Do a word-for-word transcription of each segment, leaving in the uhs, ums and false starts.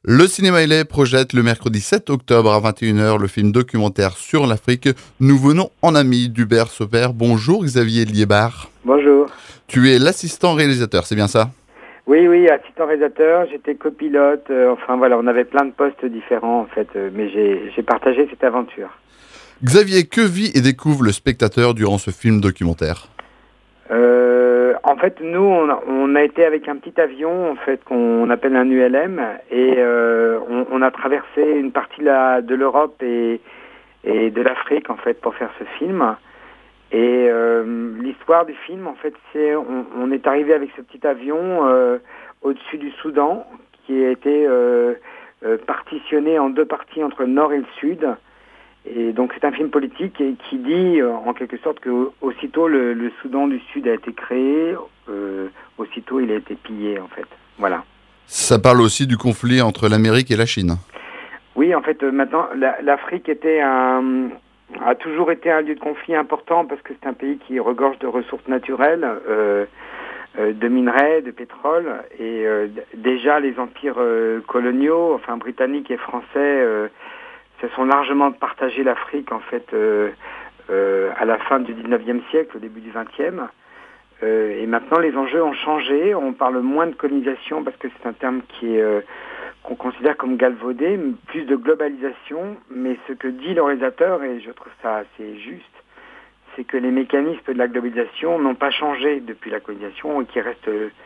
Le Cinéma L A projette le mercredi sept octobre à vingt et une heures le film documentaire sur l'Afrique. Nous venons en amis d'Hubert Sauper. Bonjour Xavier Liébar. Bonjour. Tu es l'assistant réalisateur, c'est bien ça? Oui, oui, assistant réalisateur, j'étais copilote, euh, enfin voilà, on avait plein de postes différents en fait, euh, mais j'ai, j'ai partagé cette aventure. Xavier, que vit et découvre le spectateur durant ce film documentaire? Euh, en fait, nous, on a, on a été avec un petit avion en fait qu'on appelle un U L M et euh, on, on a traversé une partie de, la, de l'Europe et, et de l'Afrique en fait pour faire ce film. Et euh, l'histoire du film, en fait, c'est on, on est arrivé avec ce petit avion euh, au-dessus du Soudan, qui a été euh, euh, partitionné en deux parties entre le nord et le sud. Et donc c'est un film politique et qui dit euh, en quelque sorte que aussitôt le, le Soudan du Sud a été créé, euh, aussitôt il a été pillé en fait. Voilà. Ça parle aussi du conflit entre l'Amérique et la Chine. Oui, en fait, euh, maintenant la, l'Afrique était un a toujours été un lieu de conflit important parce que c'est un pays qui regorge de ressources naturelles, euh, euh, de minerais, de pétrole. Et euh, d- déjà, les empires euh, coloniaux, enfin britanniques et français, euh, se sont largement partagé l'Afrique en fait euh, euh, à la fin du dix-neuvième siècle, au début du vingtième. Euh, et maintenant, les enjeux ont changé. On parle moins de colonisation parce que c'est un terme qui est euh, qu'on considère comme galvaudé, plus de globalisation, mais ce que dit le réalisateur, et je trouve ça assez juste, c'est que les mécanismes de la globalisation n'ont pas changé depuis la colonisation et qui restent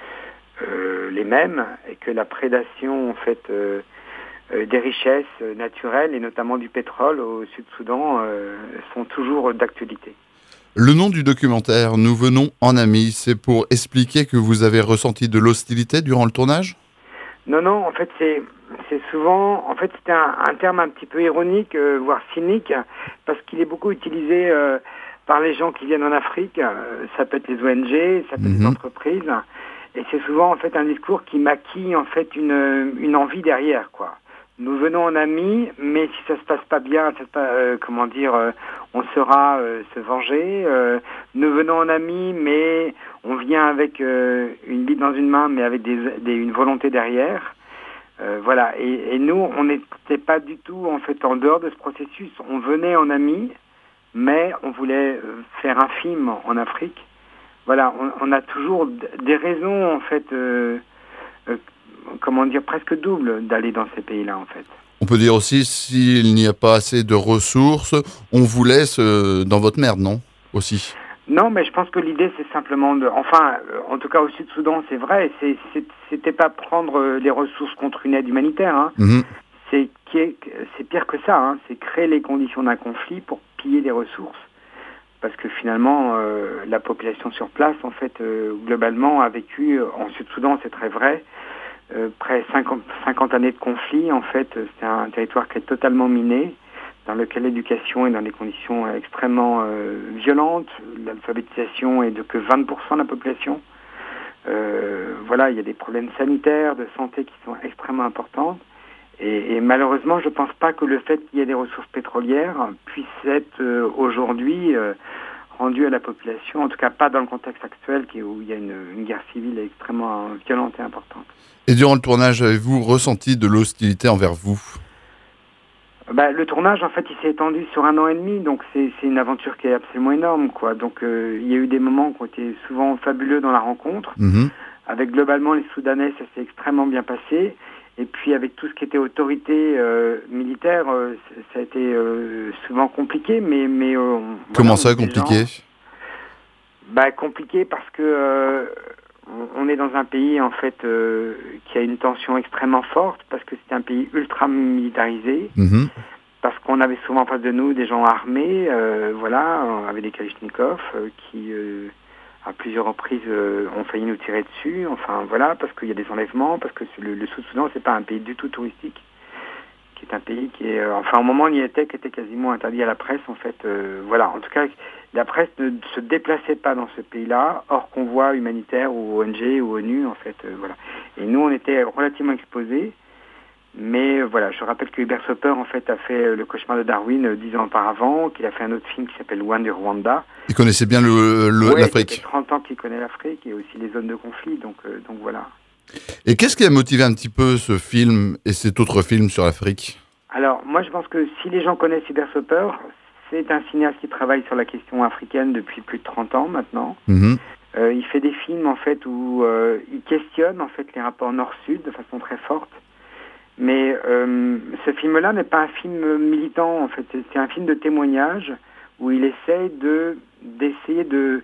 euh, les mêmes, et que la prédation en fait euh, euh, des richesses naturelles, et notamment du pétrole au Sud-Soudan, euh, sont toujours d'actualité. Le nom du documentaire, Nous venons en amis, c'est pour expliquer que vous avez ressenti de l'hostilité durant le tournage? Non, non, en fait, c'est c'est souvent, en fait, c'est un, un terme un petit peu ironique, euh, voire cynique, parce qu'il est beaucoup utilisé euh, par les gens qui viennent en Afrique. Euh, ça peut être les O N G, ça peut être des Mhm. entreprises, et c'est souvent en fait un discours qui maquille en fait une une envie derrière, quoi. Nous venons en amis, mais si ça se passe pas bien, ça se passe, euh, comment dire, euh, on saura euh, se venger. Euh, nous venons en amis, mais on vient avec euh, une bille dans une main, mais avec des, des, une volonté derrière. Euh, voilà. Et, et nous, on n'était pas du tout en fait en dehors de ce processus. On venait en amis, mais on voulait euh, faire un film en Afrique. Voilà. On, on a toujours d- des raisons en fait. Euh, euh, comment dire, presque double d'aller dans ces pays-là, en fait. On peut dire aussi, s'il n'y a pas assez de ressources, on vous laisse euh, dans votre merde, non? Aussi. Non, mais je pense que l'idée, c'est simplement de... Enfin, euh, en tout cas, au Sud-Soudan, c'est vrai, c'est, c'est, c'était pas prendre euh, les ressources contre une aide humanitaire, hein. Mhm. C'est, qui est, c'est pire que ça, hein. C'est créer les conditions d'un conflit pour piller des ressources. Parce que finalement, euh, la population sur place, en fait, euh, globalement, a vécu, euh, en Sud-Soudan, c'est très vrai, Euh, près cinquante, cinquante années de conflit. En fait, c'est un territoire qui est totalement miné, dans lequel l'éducation est dans des conditions extrêmement euh, violentes. L'alphabétisation est de que vingt pour cent de la population. Euh, voilà, il y a des problèmes sanitaires, de santé qui sont extrêmement importants. Et, et malheureusement, je ne pense pas que le fait qu'il y ait des ressources pétrolières puisse être euh, aujourd'hui euh, rendu à la population, en tout cas pas dans le contexte actuel qui, où il y a une, une guerre civile extrêmement violente et importante. Et durant le tournage, avez-vous ressenti de l'hostilité envers vous? Bah, le tournage, en fait, il s'est étendu sur un an et demi, donc c'est, c'est une aventure qui est absolument énorme, quoi. Donc euh, il y a eu des moments qui ont été souvent fabuleux dans la rencontre. Mhm. Avec globalement les Soudanais, ça s'est extrêmement bien passé. Et puis avec tout ce qui était autorité euh, militaire, euh, ça a été euh, souvent compliqué, mais mais euh, Comment voilà, ça, des compliqué? gens- Bah compliqué parce que euh, on on est dans un pays en fait euh, qui a une tension extrêmement forte parce que c'est un pays ultra militarisé, Mhm. parce qu'on avait souvent en face de nous des gens armés, euh, voilà, on avait des Kalachnikov euh, qui euh, à plusieurs reprises euh, ont failli nous tirer dessus, enfin voilà, parce qu'il y a des enlèvements, parce que le, le Sud-Soudan c'est pas un pays du tout touristique, qui est un pays qui est, euh, enfin au moment où on y était, qui était quasiment interdit à la presse en fait, euh, voilà, en tout cas la presse ne se déplaçait pas dans ce pays-là, hors convoi humanitaire ou O N G ou ONU en fait, euh, voilà. Et nous on était relativement exposés, mais euh, voilà, je rappelle que Hubert Sauper en fait a fait euh, le cauchemar de Darwin euh, dix ans auparavant, qu'il a fait un autre film qui s'appelle Loin du Rwanda. Il connaissait bien le, le- Ouais, ça fait l'Afrique. trente ans qu'il connaît l'Afrique et aussi les zones de conflit, donc euh, donc voilà. Et qu'est-ce qui a motivé un petit peu ce film et cet autre film sur l'Afrique? Alors, moi, je pense que si les gens connaissent Cyberstopper, c'est un cinéaste qui travaille sur la question africaine depuis plus de trente ans maintenant. Mmh. Euh, il fait des films, en fait, où euh, il questionne, en fait, les rapports nord-sud de façon très forte. Mais euh, ce film-là n'est pas un film militant, en fait. C'est un film de témoignage où il essaie de, d'essayer de,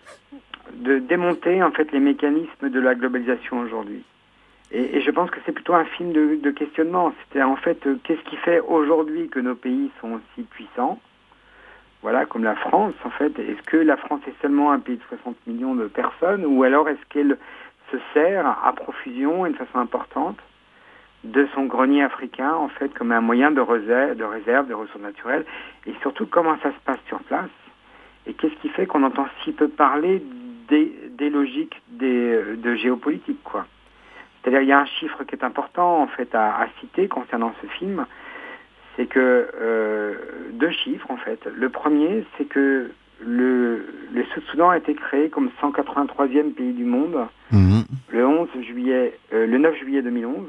de démonter, en fait, les mécanismes de la globalisation aujourd'hui. Et, et je pense que c'est plutôt un film de, de questionnement. C'était en fait, euh, qu'est-ce qui fait aujourd'hui que nos pays sont aussi puissants? Voilà, comme la France, en fait. Est-ce que la France est seulement un pays de soixante millions de personnes, ou alors est-ce qu'elle se sert à profusion et de façon importante de son grenier africain, en fait, comme un moyen de réserve, de réserve, de ressources naturelles, et surtout comment ça se passe sur place? Et qu'est-ce qui fait qu'on entend si peu parler des, des logiques des, de géopolitique, quoi? C'est-à-dire, il y a un chiffre qui est important, en fait, à, à citer concernant ce film. C'est que, euh, deux chiffres, en fait. Le premier, c'est que le, le Sud-Soudan a été créé comme cent quatre-vingt-troisième pays du monde, mmh. le onze juillet, euh, le neuf juillet deux mille onze.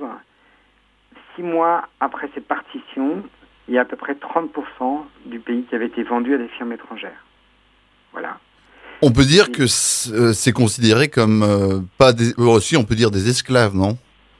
Six mois après cette partition, il y a à peu près trente pour cent du pays qui avait été vendu à des firmes étrangères. Voilà. On peut dire que c'est considéré comme euh, pas des, aussi on peut dire des esclaves, non?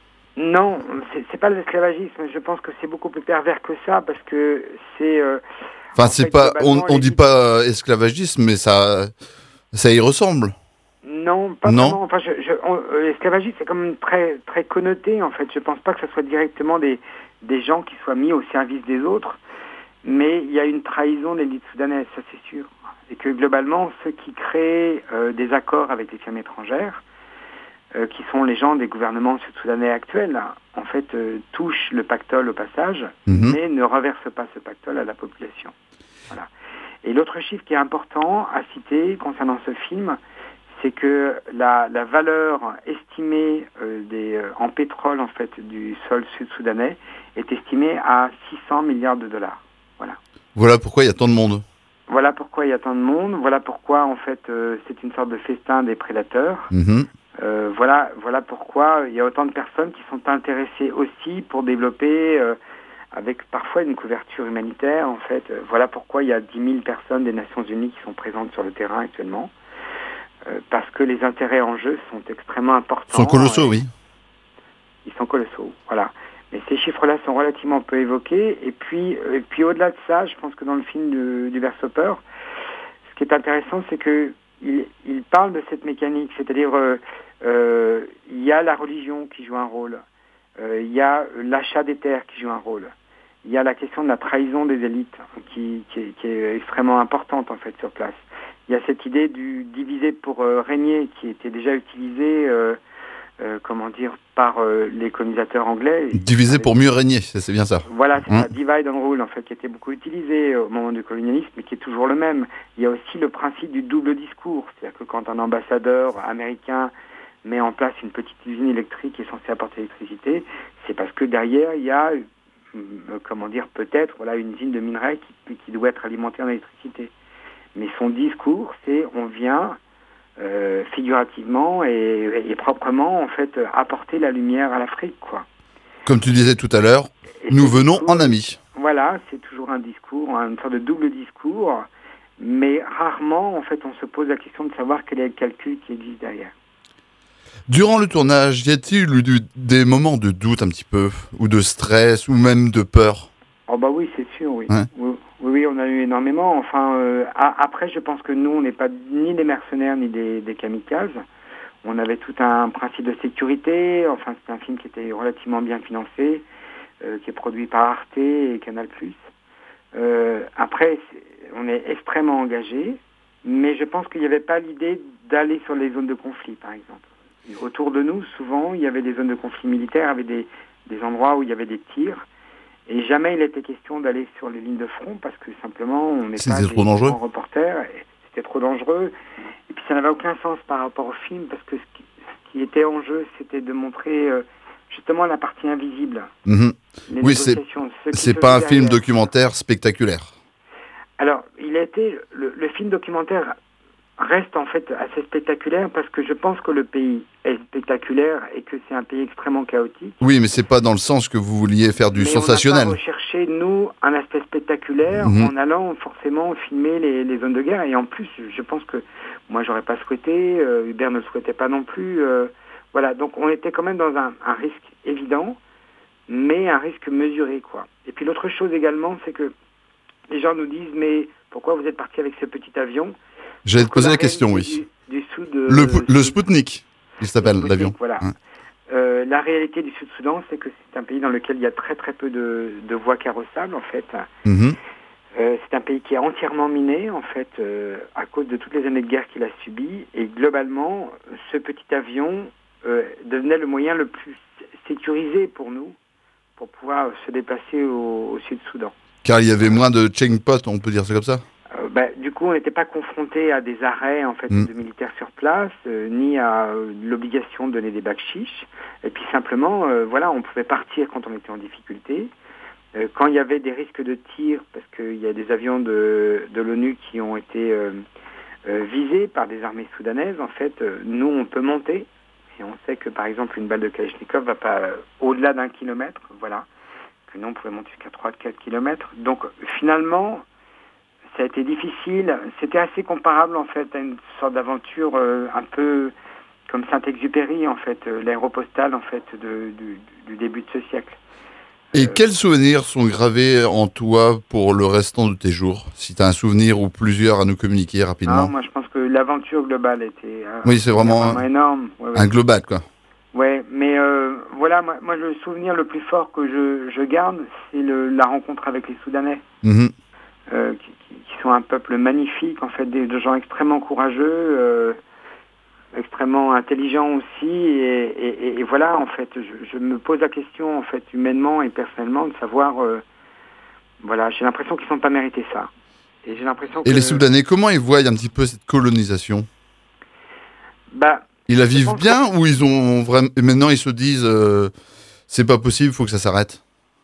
Non, c'est, c'est pas l'esclavagisme. Je pense que c'est beaucoup plus pervers que ça parce que c'est. Euh, enfin, c'est fait, pas. On, on dit les... pas esclavagisme, mais ça, ça y ressemble. Non, pas non. vraiment. Enfin, je, je, on, euh, l'esclavagisme c'est comme très très connoté en fait. Je pense pas que ce soit directement des des gens qui soient mis au service des autres, mais il y a une trahison de l'élite soudanaise, ça c'est sûr. Et que globalement, ceux qui créent euh, des accords avec les firmes étrangères, euh, qui sont les gens des gouvernements sud-soudanais actuels, là, en fait, euh, touchent le pactole au passage, mmh. mais ne reversent pas ce pactole à la population. Voilà. Et l'autre chiffre qui est important à citer concernant ce film, c'est que la, la valeur estimée euh, des, euh, en pétrole en fait du sol sud-soudanais est estimée à six cents milliards de dollars. Voilà. Voilà pourquoi il y a tant de monde. Voilà pourquoi il y a tant de monde, voilà pourquoi en fait euh, c'est une sorte de festin des prédateurs. Mmh. Euh, voilà, voilà pourquoi il y a autant de personnes qui sont intéressées aussi pour développer, euh, avec parfois une couverture humanitaire en fait. Euh, voilà pourquoi il y a dix mille personnes des Nations Unies qui sont présentes sur le terrain actuellement. Euh, parce que les intérêts en jeu sont extrêmement importants. Ils sont colossaux, oui. Ils sont colossaux, voilà. Mais ces chiffres-là sont relativement peu évoqués. Et puis, et puis au-delà de ça, je pense que dans le film de, du Cyberstopper, ce qui est intéressant, c'est que il, il parle de cette mécanique. C'est-à-dire, euh, euh, il y a la religion qui joue un rôle. Euh, il y a l'achat des terres qui joue un rôle. Il y a la question de la trahison des élites qui, qui, qui est extrêmement importante, en fait, sur place. Il y a cette idée du diviser pour euh, régner qui était déjà utilisée, euh, euh, comment dire, par euh, les colonisateurs anglais. Diviser pour mieux régner, c'est bien ça. Voilà, c'est mmh. ça, divide and rule, en fait, qui était beaucoup utilisé au moment du colonialisme, mais qui est toujours le même. Il y a aussi le principe du double discours, c'est-à-dire que quand un ambassadeur américain met en place une petite usine électrique qui est censée apporter l'électricité, c'est parce que derrière, il y a, euh, comment dire, peut-être, voilà, une usine de minerai qui, qui doit être alimentée en électricité. Mais son discours, c'est on vient euh, figurativement et, et proprement en fait apporter la lumière à l'Afrique, quoi. Comme tu disais tout à l'heure, et nous venons discours, en amis. Voilà, c'est toujours un discours, une sorte de double discours, mais rarement en fait on se pose la question de savoir quel est le calcul qui existe derrière. Durant le tournage, y a-t-il eu des moments de doute un petit peu, ou de stress, ou même de peur? Oh bah oui, c'est sûr, oui. Ouais. oui. Oui, on a eu énormément. Enfin, euh, a, après, je pense que nous, on n'est pas ni des mercenaires ni des, des kamikazes. On avait tout un principe de sécurité. Enfin, c'est un film qui était relativement bien financé, euh, qui est produit par Arte et Canal+. Euh, après, on est extrêmement engagé, mais je pense qu'il n'y avait pas l'idée d'aller sur les zones de conflit, par exemple. Autour de nous, souvent, il y avait des zones de conflit militaires, avec des, des endroits où il y avait des tirs. Et jamais il était question d'aller sur les lignes de front parce que simplement on n'est pas des grands reporters, et c'était trop dangereux. Et puis ça n'avait aucun sens par rapport au film parce que ce qui, ce qui était en jeu, c'était de montrer euh, justement la partie invisible. Mmh. Oui, c'est, c'est pas un film documentaire spectaculaire. Alors, il a été le, le film documentaire reste en fait assez spectaculaire parce que je pense que le pays est spectaculaire et que c'est un pays extrêmement chaotique. Oui, mais c'est pas dans le sens que vous vouliez faire du mais sensationnel. On a recherché, nous, un aspect spectaculaire mmh. en allant forcément filmer les, les zones de guerre. Et en plus, je pense que moi, j'aurais pas souhaité, euh, Hubert ne le souhaitait pas non plus. Euh, voilà, donc on était quand même dans un, un risque évident, mais un risque mesuré, quoi. Et puis l'autre chose également, c'est que les gens nous disent, mais pourquoi vous êtes parti avec ce petit avion ? J'allais te poser la question, oui. Du, du Sud, le, euh, le Spoutnik, il s'appelle l'avion. Voilà. Hein. Euh, la réalité du Sud-Soudan, c'est que c'est un pays dans lequel il y a très très peu de, de voies carrossables, en fait. Mm-hmm. Euh, c'est un pays qui est entièrement miné, en fait, euh, à cause de toutes les années de guerre qu'il a subies. Et globalement, ce petit avion euh, devenait le moyen le plus sécurisé pour nous, pour pouvoir se déplacer au, au Sud-Soudan. Car il y avait moins de checkpoints, on peut dire ça comme ça ? Euh, bah, du coup, on n'était pas confronté à des arrêts en fait mmh. de militaires sur place, euh, ni à euh, l'obligation de donner des bakchiches. Et puis simplement, euh, voilà, on pouvait partir quand on était en difficulté. Euh, quand il y avait des risques de tir, parce qu'il y a des avions de, de l'ONU qui ont été euh, euh, visés par des armées soudanaises, en fait, euh, nous, on peut monter. Et on sait que, par exemple, une balle de Kalachnikov va pas euh, au-delà d'un kilomètre, voilà. Que nous, on pouvait monter jusqu'à trois à quatre kilomètres. Donc, finalement, ça a été difficile. C'était assez comparable, en fait, à une sorte d'aventure euh, un peu comme Saint-Exupéry, en fait, euh, l'aéropostale, en fait, de, du, du début de ce siècle. Et euh, quels souvenirs sont gravés en toi pour le restant de tes jours ? Si tu as un souvenir ou plusieurs à nous communiquer rapidement. Non, moi, je pense que l'aventure globale était euh, oui, c'est vraiment, vraiment un, énorme. Ouais, ouais. Un global, quoi. Ouais, mais euh, voilà, moi, moi, le souvenir le plus fort que je, je garde, c'est le, la rencontre avec les Soudanais. Mmh. Euh, qui, qui sont un peuple magnifique, en fait, des, de gens extrêmement courageux, euh, extrêmement intelligents aussi, et, et, et voilà, en fait, je, je me pose la question, en fait, humainement et personnellement, de savoir, euh, voilà, j'ai l'impression qu'ils ne sont pas mérités ça. Et j'ai l'impression que... Et les Soudanais, comment ils voient un petit peu cette colonisation ? Bah, ils la vivent bien que... ou ils ont vraiment... maintenant ils se disent, euh, c'est pas possible, il faut que ça s'arrête ?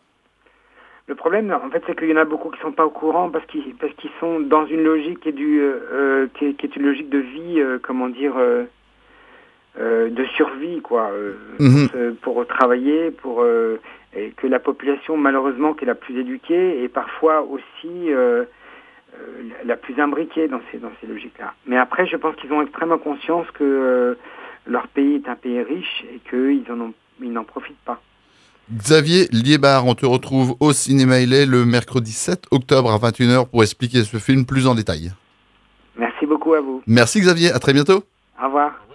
Le problème, en fait, c'est qu'il y en a beaucoup qui ne sont pas au courant parce qu'ils, parce qu'ils sont dans une logique qui est, du, euh, qui est, qui est une logique de vie, euh, comment dire, euh, euh, de survie, quoi, euh, mm-hmm. pour, pour travailler, pour euh, et que la population, malheureusement, qui est la plus éduquée et parfois aussi euh, euh, la plus imbriquée dans ces, dans ces logiques-là. Mais après, je pense qu'ils ont extrêmement conscience que euh, leur pays est un pays riche et qu'ils en ont, ils n'en profitent pas. Xavier Liébard, on te retrouve au Cinéma Illet le mercredi sept octobre à vingt et une heures pour expliquer ce film plus en détail. Merci beaucoup à vous. Merci Xavier, à très bientôt. Au revoir.